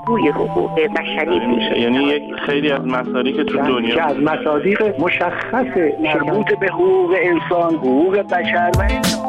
بازگوی حقوق بشری میشه. یعنی یک خیلی از مصادیق تو دنیا از مصادیق مشخص مربوط به حقوق انسان، حقوق بشر و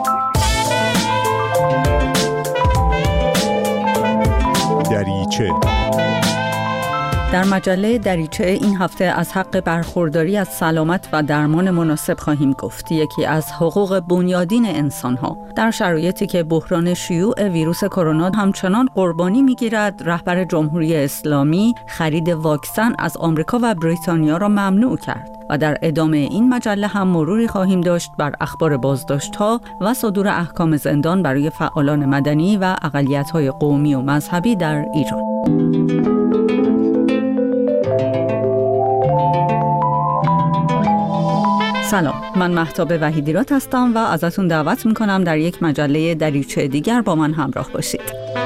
دریچه. در مجله دریچه این هفته از حق برخورداری از سلامت و درمان مناسب خواهیم گفت، یکی از حقوق بنیادین انسان‌ها. در شرایطی که بحران شیوع ویروس کرونا همچنان قربانی می‌گیرد، رهبر جمهوری اسلامی خرید واکسن از آمریکا و بریتانیا را ممنوع کرد و در ادامه این مجله هم مروری خواهیم داشت بر اخبار بازداشت‌ها و صدور احکام زندان برای فعالان مدنی و اقلیت‌های قومی و مذهبی در ایران. سلام، من مهتاب وحیدیراد هستم و ازتون دعوت میکنم در یک مجله دریچه دیگر با من همراه باشید.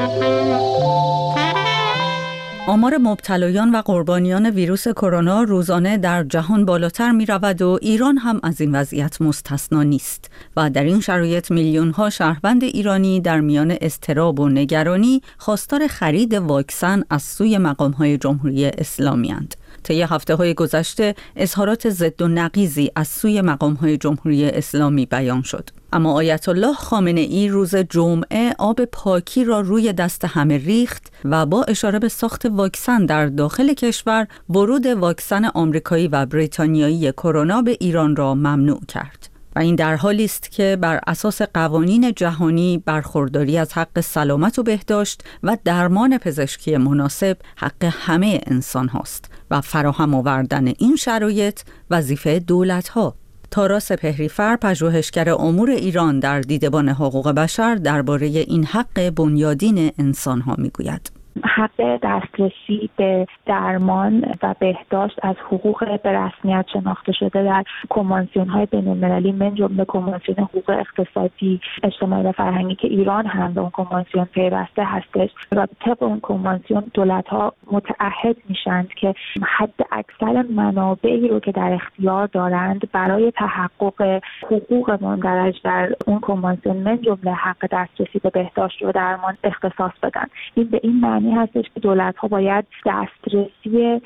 آمار مبتلایان و قربانیان ویروس کرونا روزانه در جهان بالاتر می رود و ایران هم از این وضعیت مستثنا نیست و در این شرایط میلیون‌ها شهروند ایرانی در میان اضطراب و نگرانی خواستار خرید واکسن از سوی مقام‌های جمهوری اسلامی اند. طی هفته‌های گذشته اظهارات ضد و نقیضی از سوی مقام‌های جمهوری اسلامی بیان شد. اما آیت الله خامنه‌ای روز جمعه آب پاکی را روی دست همه ریخت و با اشاره به ساخت واکسن در داخل کشور، ورود واکسن آمریکایی و بریتانیایی کرونا به ایران را ممنوع کرد. و این در حالی است که بر اساس قوانین جهانی برخورداری از حق سلامت و بهداشت و درمان پزشکی مناسب حق همه انسان هاست و فراهم آوردن این شرایط وظیفه دولت‌ها. تارا سپهری‌فر، پژوهشگر امور ایران در دیدبان حقوق بشر، درباره این حق بنیادین انسان‌ها می‌گوید. حق دسترسی به درمان و بهداشت از حقوق به رسمیت شناخته شده در کنوانسیون‌های بین‌المللی من جمله کنوانسیون حقوق اقتصادی، اجتماعی و فرهنگی که ایران هم به اون کنوانسیون پیوسته هستش و طبق اون کنوانسیون دولت‌ها متعهد میشن که حد اکثر منابعی رو که در اختیار دارند برای تحقق حقوق مندرج در اون کنوانسیون من جمله حق دسترسی به بهداشت و درمان اختصاص بدن. این به این معنی هستش که دولت‌ها باید دسترسی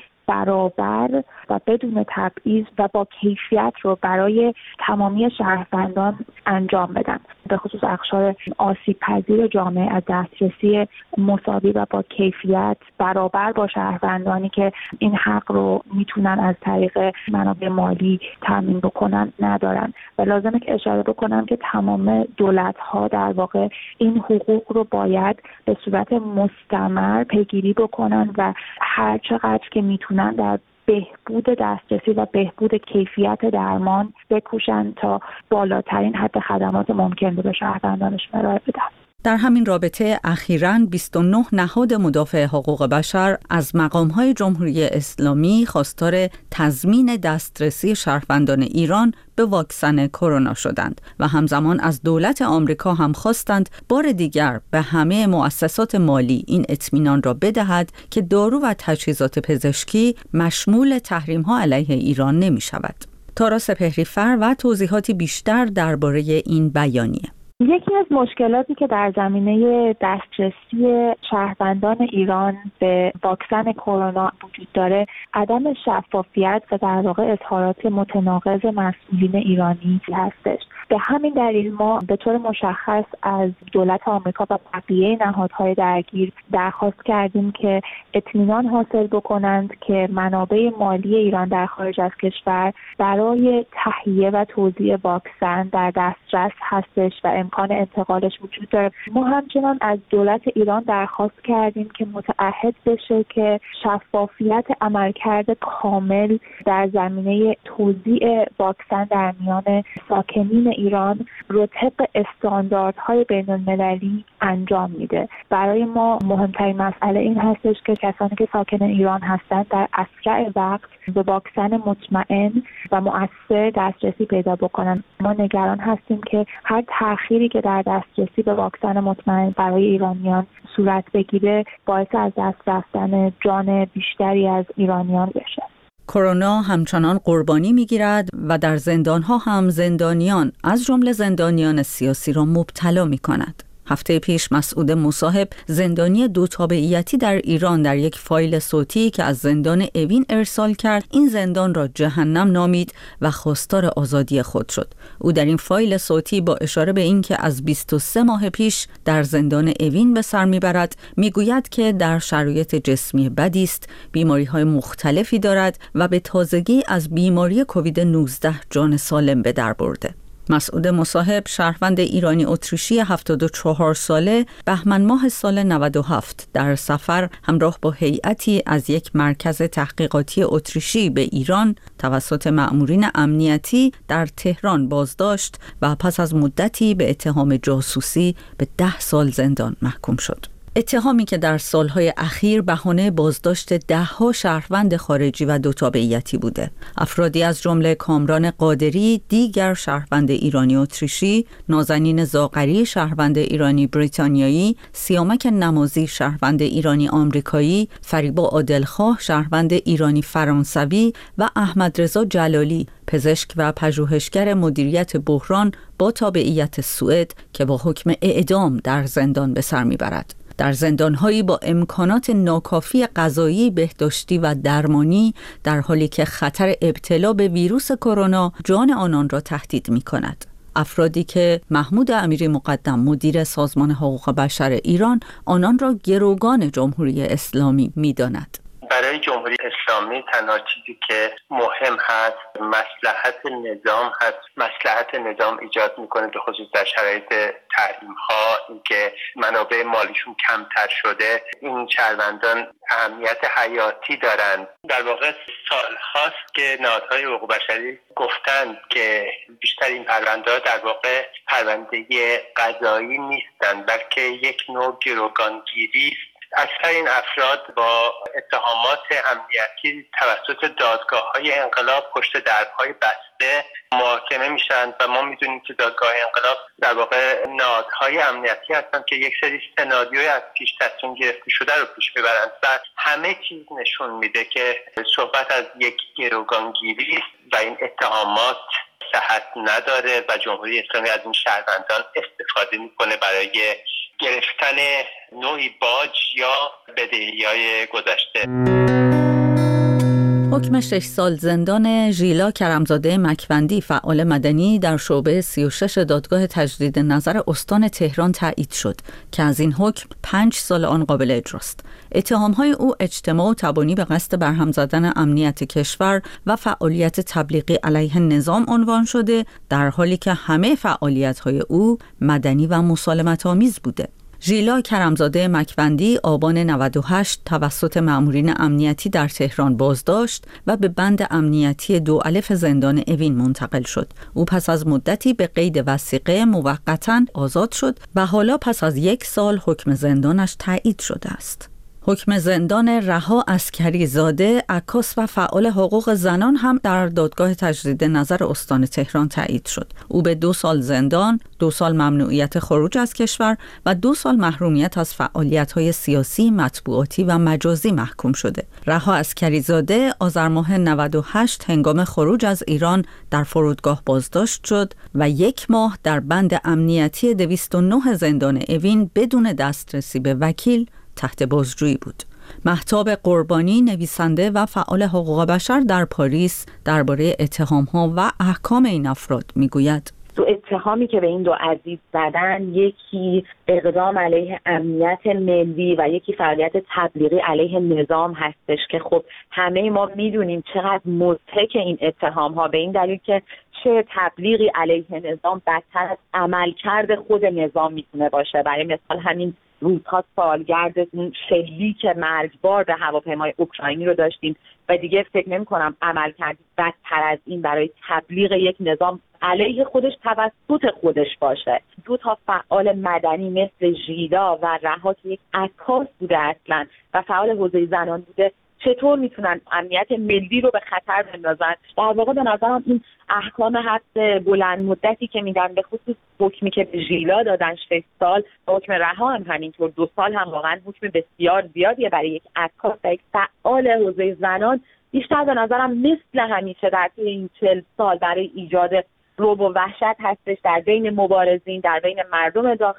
برابر و بدون تبعیض و با کیفیت رو برای تمامی شهروندان انجام بدن، به خصوص اقشار آسیب پذیر جامعه از دسترسی مساوی و با کیفیت برابر با شهروندانی که این حق رو میتونن از طریق منابع مالی تامین بکنن ندارن. و لازمه که اشاره بکنم که تمام دولت‌ها در واقع این حقوق رو باید به صورت مستمر پیگیری بکنن و هر چقدر که میتونن در بهبود دسترسی و بهبود کیفیت درمان بکوشن تا بالاترین حد خدمات ممکن رو به شهروندانشون ارائه بدن. در همین رابطه اخیراً 29 نهاد مدافع حقوق بشر از مقام‌های جمهوری اسلامی خواستار تضمین دسترسی شهروندان ایران به واکسن کرونا شدند و همزمان از دولت آمریکا هم خواستند بار دیگر به همه مؤسسات مالی این اطمینان را بدهد که دارو و تجهیزات پزشکی مشمول تحریم‌ها علیه ایران نمی‌شود. تارا سپهری‌فر و توضیحاتی بیشتر درباره این بیانیه. یکی از مشکلاتی که در زمینه دسترسی شهروندان ایران به واکسن کرونا وجود داره عدم شفافیت و در واقع اظهارات متناقض مسئولین ایرانی هستش. به همین دلیل ما به طور مشخص از دولت آمریکا و بقیه نهادهای درگیر درخواست کردیم که اطمینان حاصل بکنند که منابع مالی ایران در خارج از کشور برای تهیه و توزیع واکسن در دسترس هستش و امکان انتقالش وجود داره. ما همچنان از دولت ایران درخواست کردیم که متعهد بشه که شفافیت عملکرد کامل در زمینه توزیع واکسن در میان ساکنین ایران رو طبق استانداردهای بین‌المللی انجام میده. برای ما مهمترین مسئله این هستش که کسانی که ساکن ایران هستند در اسرع وقت به واکسن مطمئن و مؤثر دسترسی پیدا بکنن. ما نگران هستیم که هر تأخیری که در دسترسی به واکسن مطمئن برای ایرانیان صورت بگیره باعث از دست رفتن جان بیشتری از ایرانیان بشه. کرونا همچنان قربانی میگیرد و در زندان‌ها هم زندانیان از جمله زندانیان سیاسی را مبتلا می‌کند. هفته پیش مسعود مصاحب، زندانی دو تابعیتی در ایران، در یک فایل صوتی که از زندان اوین ارسال کرد، این زندان را جهنم نامید و خواستار آزادی خود شد. او در این فایل صوتی با اشاره به اینکه از 23 ماه پیش در زندان اوین به سر میبرد، میگوید که در شرایط جسمی بدی است، بیماری‌های مختلفی دارد و به تازگی از بیماری کووید 19 جان سالم به در برده. مسعود مصاحب، شهروند ایرانی اتریشی 74 ساله، بهمن ماه سال 97 در سفر همراه با هیئتی از یک مرکز تحقیقاتی اتریشی به ایران توسط مأمورین امنیتی در تهران بازداشت و پس از مدتی به اتهام جاسوسی به 10 سال زندان محکوم شد. اتهامی که در سالهای اخیر بهانه بازداشت 10 شهروند خارجی و دو تابعیتی بوده. افرادی از جمله کامران قادری، دیگر شهروند ایرانی اتریشی، نازنین زاغری شهروند ایرانی بریتانیایی، سیامک نمازی شهروند ایرانی آمریکایی، فریبا عادلخواه شهروند ایرانی فرانسوی و احمد رضا جلالی پزشک و پژوهشگر مدیریت بحران با تابعیت سوئد که با حکم اعدام در زندان به سر میبرد. در زندان‌هایی با امکانات ناکافی غذایی، بهداشتی و درمانی، در حالی که خطر ابتلا به ویروس کرونا جان آنان را تهدید می‌کند. افرادی که محمود امیری مقدم، مدیر سازمان حقوق بشر ایران، آنان را گروگان جمهوری اسلامی می‌داند. برای جمهوری اسلامی تنها چیزی که مهم هست مصلحت نظام هست. مصلحت نظام ایجاد میکنه به خصوص در شرایط تحریم ها، اینکه منابع مالیشون کمتر شده. این شهروندان اهمیت حیاتی دارند. در واقع سال هاست که نهادهای حقوق بشری گفتند که بیشتر این پرونده ها در واقع پرونده قضایی نیستند، بلکه یک نوع گروگانگیری است. اکثر این افراد با اتهامات امنیتی توسط دادگاه‌های انقلاب پشت درهای بسته محاکمه میشن و ما میدونیم که دادگاه انقلاب در واقع نهادهای امنیتی هستن که یک سری سناریوی از پیش تصمیم گرفته شده رو پیش میبرند و همه چیز نشون میده که صحبت از یک گروگانگیری و این اتهامات صحت نداره و جمهوری اسلامی از این شهروندان استفاده میکنه برای گرفتن نوعی باج یا بدهی‌های گذشته. حکم 6 سال زندان ژیلا کرمزاده مکوندی، فعال مدنی در شعبه 36 دادگاه تجدید نظر استان تهران تایید شد که از این حکم 5 سال آن قابل اجراست. اتهام‌های او اجتماع و تبانی به قصد برهم زدن امنیت کشور و فعالیت تبلیغی علیه نظام عنوان شده، در حالی که همه فعالیت‌های او مدنی و مسالمت‌آمیز بوده. ژیلا کرمزاده مکوندی آبان 98 توسط مأمورین امنیتی در تهران بازداشت و به بند امنیتی 2 الف زندان اوین منتقل شد. او پس از مدتی به قید وثیقه موقتاً آزاد شد و حالا پس از 1 سال حکم زندانش تایید شده است. حکم زندان رها عسکری زاده، عکاس و فعال حقوق زنان هم در دادگاه تجدید نظر استان تهران تایید شد. او به 2 سال زندان، 2 سال ممنوعیت خروج از کشور و 2 سال محرومیت از فعالیت‌های سیاسی، مطبوعاتی و مجازی محکوم شده. رها عسکری زاده آذر ماه 98 هنگام خروج از ایران در فرودگاه بازداشت شد و 1 ماه در بند امنیتی 209 زندان اوین بدون دسترسی به وکیل تحت بازجویی بود. مهتاب قربانی، نویسنده و فعال حقوق بشر در پاریس، درباره اتهام‌ها و احکام این افراد میگوید: دو اتهامی که به این دو عزیز زدن، یکی اقدام علیه امنیت ملی و یکی فعالیت تبلیغی علیه نظام هستش که خب همه ما میدونیم چقدر مضحک این اتهام ها، به این دلیل که چه تبلیغی علیه نظام بدتر از عملکرد خود نظام میتونه باشه. برای مثال همین روزها سالگرد اون شلیک مرگبار به هواپیمای اوکراینی رو داشتیم و دیگه فکر نمی‌کنم عملکرد بدتر از این برای تبلیغ یک نظام علیه خودش توسط خودش باشه. 2 فعال مدنی مثل ژیلا و رها که یک عکاس بوده اصلا و فعال حوزه زنان بوده، چطور میتونن امنیت ملی رو به خطر بندازن؟ در واقع به نظرم این احکام حبس بلند مدتی که میدن، به خصوص حکمی که به ژیلا دادن 6 سال، حکم رها هم همینطور 2 سال، هم واقعا حکم بسیار زیادیه برای یک عکاس و یک فعال حوزه زنان. بیشتر به نظرم مثل همیشه در طی این 40 سال برای ایجاد رعب و وحشت هستش در بین مبارزین، در بین مردم داخل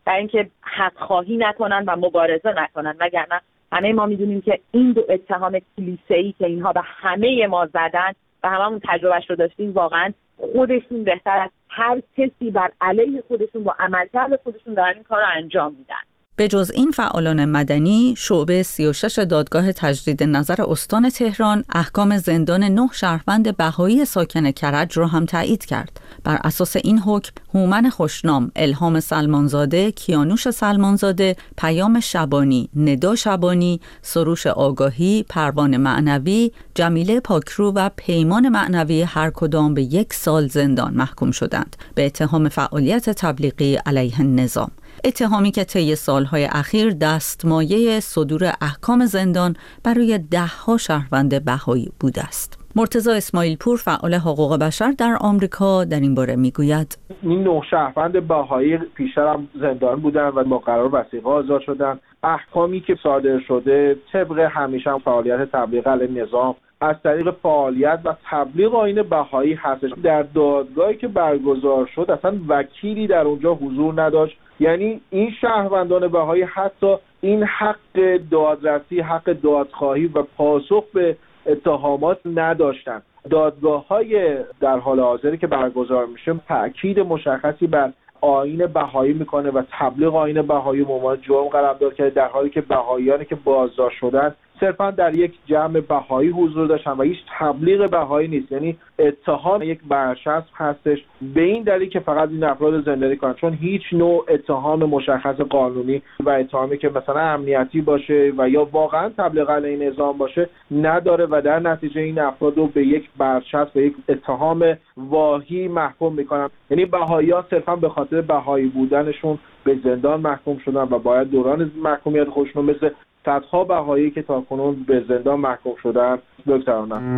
برای اینکه حق خواهی نکنن و مبارزه نکنن. وگرنه همه ما میدونیم که این دو اتهام کلیسه‌ای که اینها به همه ما زدن و هممون تجربهش رو داشتیم، واقعا خودشون بهتر از هر کسی بر علیه خودشون با عملکرد خودشون دارن این کار رو انجام میدن. به جز این فعالان مدنی، شعبه 36 دادگاه تجدید نظر استان تهران احکام زندان 9 شهروند بهایی ساکن کرج را هم تایید کرد. بر اساس این حکم، هومن خوشنام، الهام سلمانزاده، کیانوش سلمانزاده، پیام شبانی، ندا شبانی، سروش آگاهی، پروان معنوی، جمیله پاکرو و پیمان معنوی هر کدام به 1 سال زندان محکوم شدند به اتهام فعالیت تبلیغی علیه النظام. اتهامی که طی سالهای اخیر دستمایه صدور احکام زندان برای 10 شهروند بهایی بوده است. مرتضی اسماعیل پور، فعال حقوق بشر در آمریکا، در این باره میگوید: این 9 شهروند بهایی پیشتر هم زندان بودن و با قرار وثیقه آزاد شدن. احکامی که صادر شده طبق همیشه هم فعالیت تبلیغ علیه نظام از طریق فعالیت و تبلیغ آیین بهایی هستش. در دادگاهی که برگزار شد اصلا وکیلی در اونجا حضور نداشت. یعنی این شهروندان بهایی حتی این حق دادرسی، حق دادخواهی و پاسخ به اتهامات نداشتن. دادگاه‌های در حال حاضری که برگزار میشه تأکید مشخصی بر آیین بهایی میکنه و تبلیغ آیین بهایی به عنوان جرم قلمداد کرده، در حالی که بهاییانی که بازداشت شدن صرفا در یک جمع بهایی حضور داشتن و هیچ تبلیغ بهایی نیست. یعنی اتهام یک برچسب هستش به این دلیل که فقط این افراد زندانی کنن، چون هیچ نوع اتهام مشخص قانونی و اتهامی که مثلا امنیتی باشه و یا واقعا تبلیغ علیه نظام باشه نداره و در نتیجه این افراد رو به یک برچسب، به یک اتهام واهی محکوم میکنن. یعنی بهایی‌ها صرفا به خاطر بهایی بودنشون به زندان محکوم شدن و باید دوران محکومیت خودشون مثل صدها بهایی که تاکنون به زندان محکوم شدن بگذرانند.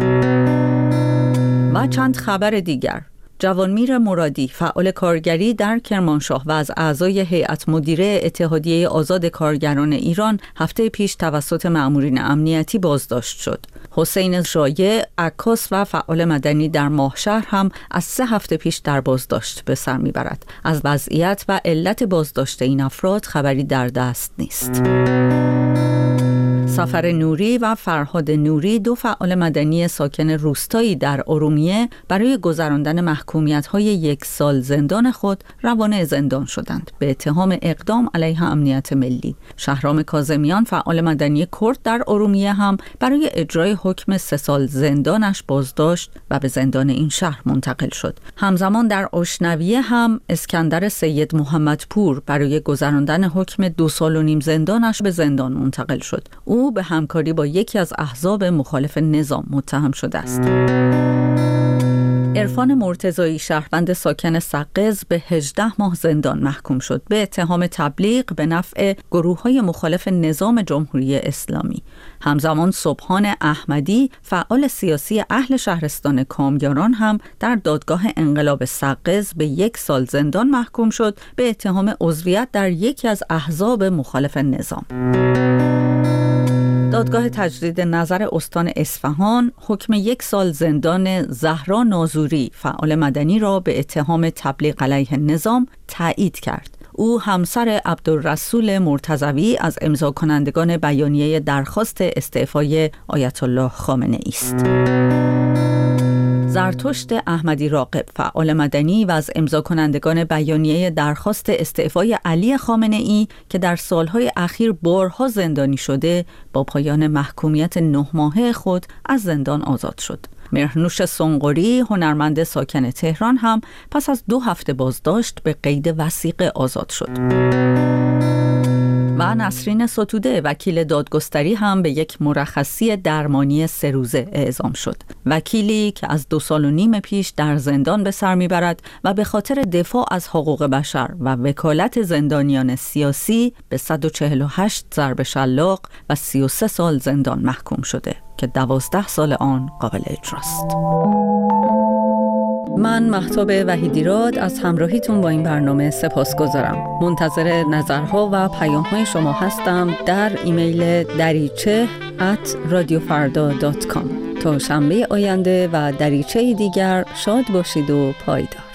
و چند خبر دیگر. جوانمیر مرادی، فعال کارگری در کرمانشاه و از اعضای هیئت مدیره اتحادیه آزاد کارگران ایران، هفته پیش توسط مأمورین امنیتی بازداشت شد. حسین شایع، عکاس و فعال مدنی در ماهشهر هم از 3 هفته پیش در بازداشت به سر میبرد. از وضعیت و علت بازداشت این افراد خبری در دست نیست. سفر نوری و فرهاد نوری، 2 فعال مدنی ساکن روستایی در ارومیه، برای گذراندن محکومیت‌های 1 سال زندان خود روانه زندان شدند به اتهام اقدام علیه امنیت ملی. شهرام کاظمیان، فعال مدنی کرد در ارومیه، هم برای اجرای حکم 3 سال زندانش بازداشت و به زندان این شهر منتقل شد. همزمان در اشنویه هم اسکندر سید محمدپور برای گذراندن حکم 2 سال و نیم زندانش به زندان منتقل شد. او به همکاری با یکی از احزاب مخالف نظام متهم شده است. عرفان مرتضایی، شهروند ساکن سقز، به 18 ماه زندان محکوم شد به اتهام تبلیغ به نفع گروه‌های مخالف نظام جمهوری اسلامی. همزمان سبحان احمدی، فعال سیاسی اهل شهرستان کامیاران، هم در دادگاه انقلاب سقز به 1 سال زندان محکوم شد به اتهام عضویت در یکی از احزاب مخالف نظام. دادگاه تجدید نظر استان اصفهان حکم 1 سال زندان زهرا نازوری، فعال مدنی، را به اتهام تبلیغ علیه نظام تایید کرد. او همسر عبدالرسول مرتضوی از امضا کنندگان بیانیه درخواست استعفای آیت الله خامنه ای است. زرتشت احمدی راغب، فعال مدنی و از امضا کنندگان بیانیه درخواست استعفای علی خامنه ای که در سالهای اخیر بارها زندانی شده، با پایان محکومیت 9 ماهه خود از زندان آزاد شد. مهرنوش سنقری، هنرمند ساکن تهران، هم پس از 2 هفته بازداشت به قید وثیقه آزاد شد. و نسرین ستوده، وکیل دادگستری، هم به یک مرخصی درمانی 3 روزه اعزام شد. وکیلی که از 2 سال و نیم پیش در زندان به سر میبرد و به خاطر دفاع از حقوق بشر و وکالت زندانیان سیاسی به 148 ضرب شلاق و 33 سال زندان محکوم شده که 12 سال آن قابل اجراست. من مهتاب وحیدیراد از همراهیتون با این برنامه سپاسگزارم. منتظر نظرها و پیام‌های شما هستم در ایمیل dariche@radiofarda.com. تا شنبه آینده و دریچه دیگر، شاد باشید و پایدار.